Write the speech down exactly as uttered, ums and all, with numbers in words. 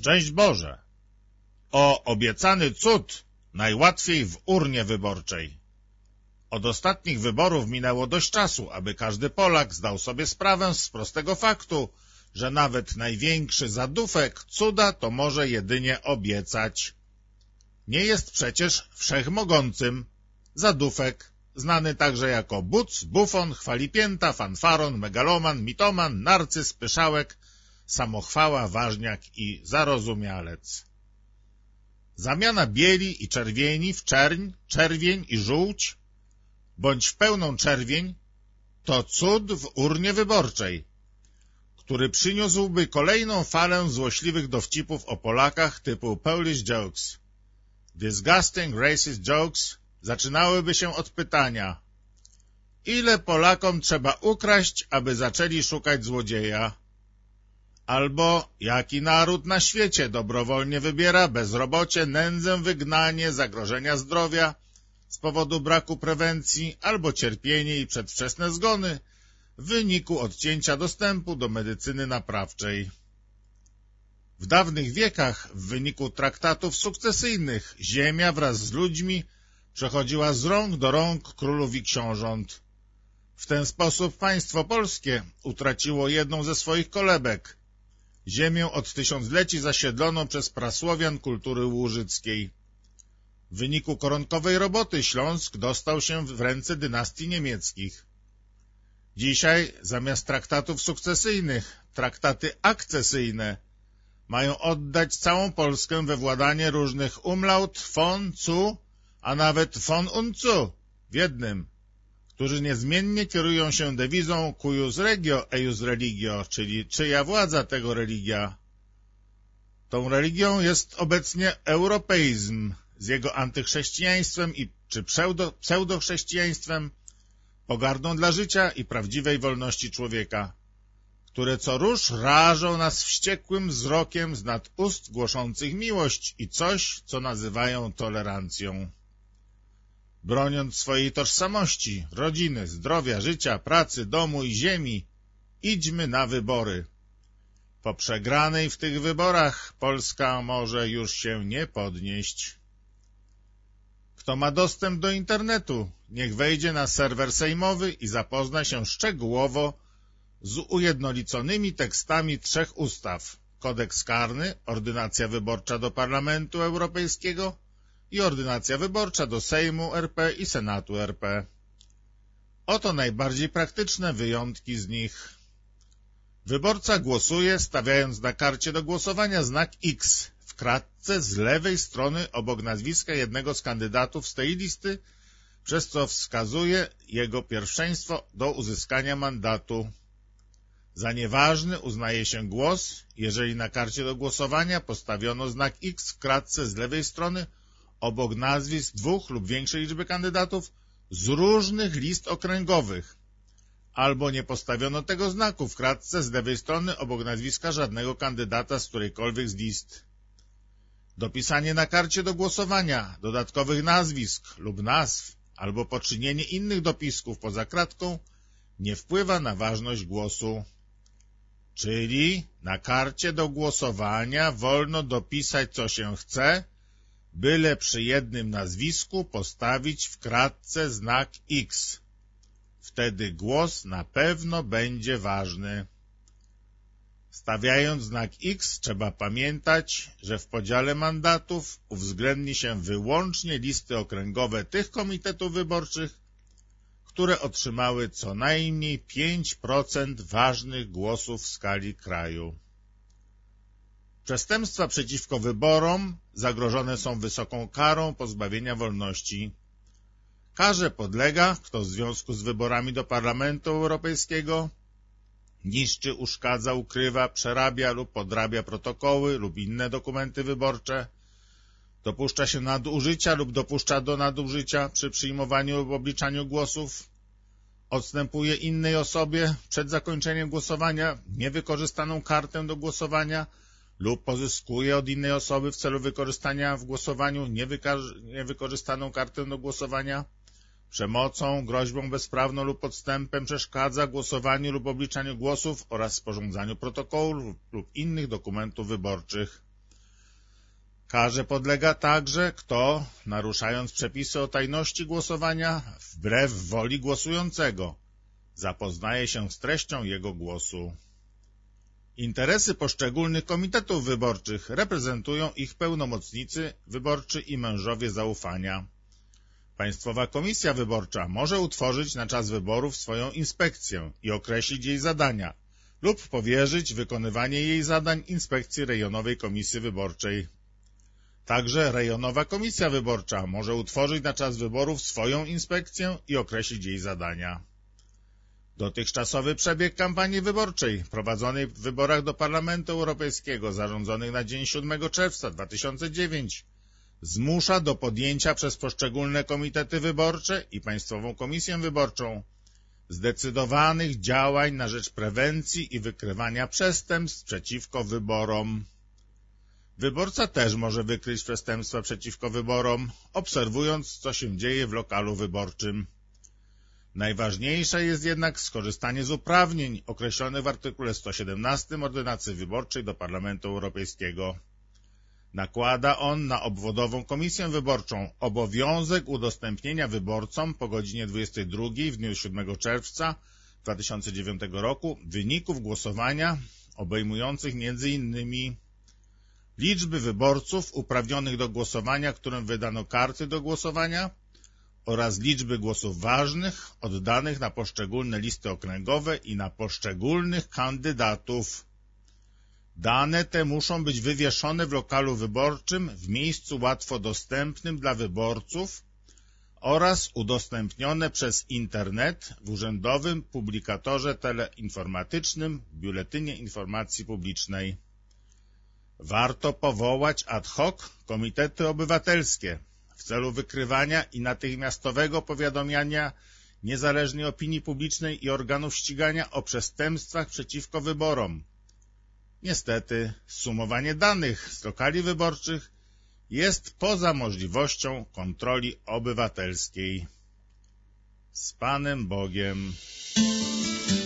Szczęść Boże! O obiecany cud najłatwiej w urnie wyborczej. Od ostatnich wyborów minęło dość czasu, aby każdy Polak zdał sobie sprawę z prostego faktu, że nawet największy zadufek cuda to może jedynie obiecać. Nie jest przecież wszechmogącym. Zadufek, znany także jako buc, bufon, chwalipięta, fanfaron, megaloman, mitoman, narcyz, pyszałek, samochwała, ważniak i zarozumialec. Zamiana bieli i czerwieni w czerń, czerwień i żółć, bądź w pełną czerwień, to cud w urnie wyborczej, który przyniósłby kolejną falę złośliwych dowcipów o Polakach typu Polish jokes. Disgusting racist jokes zaczynałyby się od pytania: ile Polakom trzeba ukraść, aby zaczęli szukać złodzieja? Albo jaki naród na świecie dobrowolnie wybiera bezrobocie, nędzę, wygnanie, zagrożenia zdrowia z powodu braku prewencji albo cierpienie i przedwczesne zgony w wyniku odcięcia dostępu do medycyny naprawczej. W dawnych wiekach w wyniku traktatów sukcesyjnych ziemia wraz z ludźmi przechodziła z rąk do rąk królów i książąt. W ten sposób państwo polskie utraciło jedną ze swoich kolebek, ziemię od tysiącleci zasiedloną przez prasłowian kultury łużyckiej. W wyniku koronkowej roboty Śląsk dostał się w ręce dynastii niemieckich. Dzisiaj zamiast traktatów sukcesyjnych, traktaty akcesyjne mają oddać całą Polskę we władanie różnych umlaut, von, zu, a nawet von und zu w jednym, którzy niezmiennie kierują się dewizą cuius regio, eius religio, czyli czyja władza, tego religia. Tą religią jest obecnie europeizm z jego antychrześcijaństwem i czy pseudo, pseudochrześcijaństwem, pogardą dla życia i prawdziwej wolności człowieka, które co rusz rażą nas wściekłym wzrokiem z nad ust głoszących miłość i coś, co nazywają tolerancją. Broniąc swojej tożsamości, rodziny, zdrowia, życia, pracy, domu i ziemi, idźmy na wybory. Po przegranej w tych wyborach Polska może już się nie podnieść. Kto ma dostęp do internetu, niech wejdzie na serwer sejmowy i zapozna się szczegółowo z ujednoliconymi tekstami trzech ustaw: Kodeks karny, ordynacja wyborcza do Parlamentu Europejskiego i ordynacja wyborcza do Sejmu R P i Senatu R P. Oto najbardziej praktyczne wyjątki z nich. Wyborca głosuje, stawiając na karcie do głosowania znak X w kratce z lewej strony obok nazwiska jednego z kandydatów z tej listy, przez co wskazuje jego pierwszeństwo do uzyskania mandatu. Za nieważny uznaje się głos, jeżeli na karcie do głosowania postawiono znak X w kratce z lewej strony obok nazwisk dwóch lub większej liczby kandydatów z różnych list okręgowych, albo nie postawiono tego znaku w kratce z lewej strony obok nazwiska żadnego kandydata z którejkolwiek z list. Dopisanie na karcie do głosowania dodatkowych nazwisk lub nazw albo poczynienie innych dopisków poza kratką nie wpływa na ważność głosu. Czyli na karcie do głosowania wolno dopisać co się chce, byle przy jednym nazwisku postawić w kratce znak X. Wtedy głos na pewno będzie ważny. Stawiając znak X trzeba pamiętać, że w podziale mandatów uwzględni się wyłącznie listy okręgowe tych komitetów wyborczych, które otrzymały co najmniej pięć procent ważnych głosów w skali kraju. Przestępstwa przeciwko wyborom zagrożone są wysoką karą pozbawienia wolności. Karze podlega, kto w związku z wyborami do Parlamentu Europejskiego niszczy, uszkadza, ukrywa, przerabia lub podrabia protokoły lub inne dokumenty wyborcze, dopuszcza się nadużycia lub dopuszcza do nadużycia przy przyjmowaniu lub obliczaniu głosów, odstępuje innej osobie przed zakończeniem głosowania niewykorzystaną kartę do głosowania lub pozyskuje od innej osoby w celu wykorzystania w głosowaniu niewykorzystaną kartę do głosowania, przemocą, groźbą bezprawną lub podstępem przeszkadza głosowaniu lub obliczaniu głosów oraz sporządzaniu protokołów lub innych dokumentów wyborczych. Karze podlega także, kto, naruszając przepisy o tajności głosowania, wbrew woli głosującego, zapoznaje się z treścią jego głosu. Interesy poszczególnych komitetów wyborczych reprezentują ich pełnomocnicy wyborczy i mężowie zaufania. Państwowa Komisja Wyborcza może utworzyć na czas wyborów swoją inspekcję i określić jej zadania lub powierzyć wykonywanie jej zadań Inspekcji Rejonowej Komisji Wyborczej. Także Rejonowa Komisja Wyborcza może utworzyć na czas wyborów swoją inspekcję i określić jej zadania. Dotychczasowy przebieg kampanii wyborczej prowadzonej w wyborach do Parlamentu Europejskiego zarządzonych na dzień siódmego czerwca dwa tysiące dziewiątego zmusza do podjęcia przez poszczególne komitety wyborcze i Państwową Komisję Wyborczą zdecydowanych działań na rzecz prewencji i wykrywania przestępstw przeciwko wyborom. Wyborca też może wykryć przestępstwa przeciwko wyborom, obserwując, co się dzieje w lokalu wyborczym. Najważniejsze jest jednak skorzystanie z uprawnień określonych w artykule sto siedemnastym Ordynacji Wyborczej do Parlamentu Europejskiego. Nakłada on na obwodową komisję wyborczą obowiązek udostępnienia wyborcom po godzinie dwudziestej drugiej w dniu siódmego czerwca dwa tysiące dziewiątego roku wyników głosowania obejmujących między innymi liczby wyborców uprawnionych do głosowania, którym wydano karty do głosowania, oraz liczby głosów ważnych oddanych na poszczególne listy okręgowe i na poszczególnych kandydatów. Dane te muszą być wywieszone w lokalu wyborczym w miejscu łatwo dostępnym dla wyborców oraz udostępnione przez internet w urzędowym publikatorze teleinformatycznym w Biuletynie Informacji Publicznej. Warto powołać ad hoc komitety obywatelskie w celu wykrywania i natychmiastowego powiadamiania niezależnej opinii publicznej i organów ścigania o przestępstwach przeciwko wyborom. Niestety, sumowanie danych z lokali wyborczych jest poza możliwością kontroli obywatelskiej. Z Panem Bogiem.